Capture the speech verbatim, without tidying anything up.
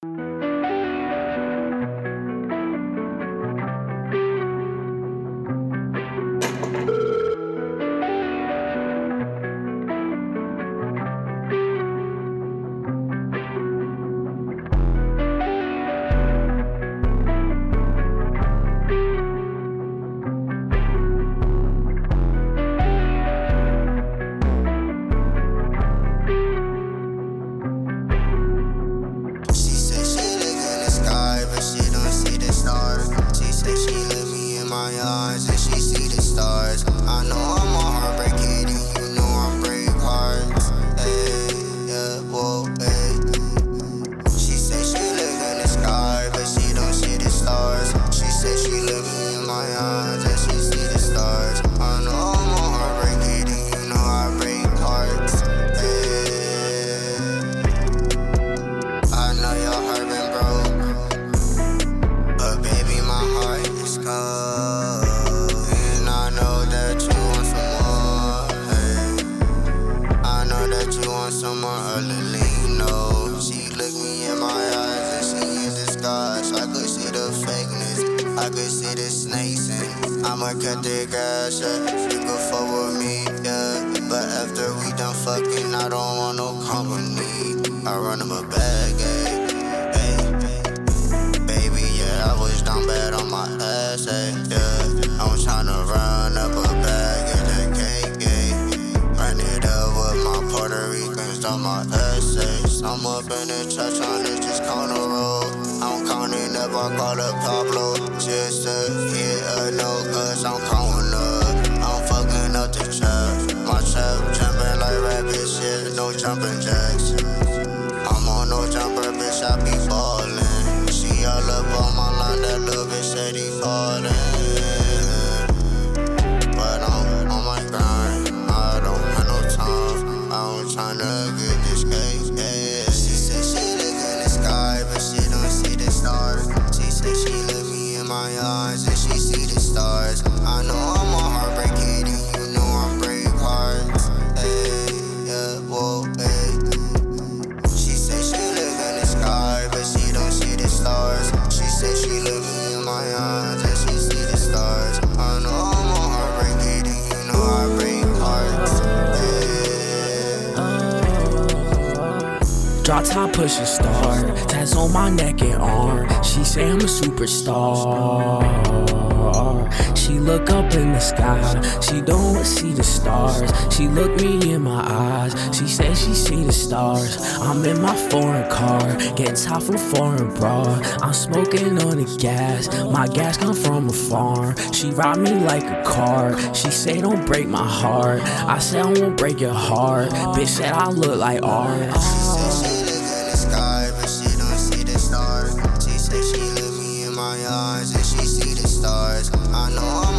My eyes and she see the stars. I know I'm a heartbreak kid and you know I break hearts. Hey, yeah, whoa, hey. She say she look in the sky, but she don't see the stars. She say she look me in my eyes and she see the stars. I know I'm a heartbreak kid and you know I break hearts. Hey, I know your heart been broke, but baby my heart is cold. Someone early lean, no. She look me in my eyes and she in disguise. I could see the fakeness, I could see the snakes, and I'ma cut the grass, yeah. You can fuck with me, yeah. But after we done fucking, I don't want no company. I run him a bag, hey, hey. Baby, yeah, I was down bad on my ass, hey, yeah. I'm tryna run up a bag in the cake, hey. Run it up with my Puerto Ricans on my essays. I'm up in the church tryna just count a roll. I'm counting up, I call up Pablo just to hit a note, cause I'm counting up. I'm fucking up the trap. My trap jumping like rabbit shit, no jumping jacks. I'm on no jumper, bitch, I be ballin'. She all up on my line, that little bitch said he fallin'. But I'm on my grind, I don't have no time. I'm tryna get this cake, yeah. She said she look in the sky, but she don't see the stars. She said she look me in my eyes and she see the stars. I know I'm a heartbreak kid and you know I break hearts. Hey, yeah, whoa, hey. She said she look in the sky, but she don't see the stars. She said she look me in my eyes and she see the stars. I know I'm a heartbreak kid and you know I break hearts. Drop top pushing star, tats on my neck and arm. She say I'm a superstar. She look up in the sky, she don't see the stars. She look me in my eyes, she say she see the stars. I'm in my foreign car, getting top from foreign broad. I'm smoking on the gas, my gas come from a farm. She ride me like a car, she say don't break my heart. I said I won't break your heart, bitch said I look like art. Sky, but she don't see the stars. She say she look me in my eyes and she see the stars. I know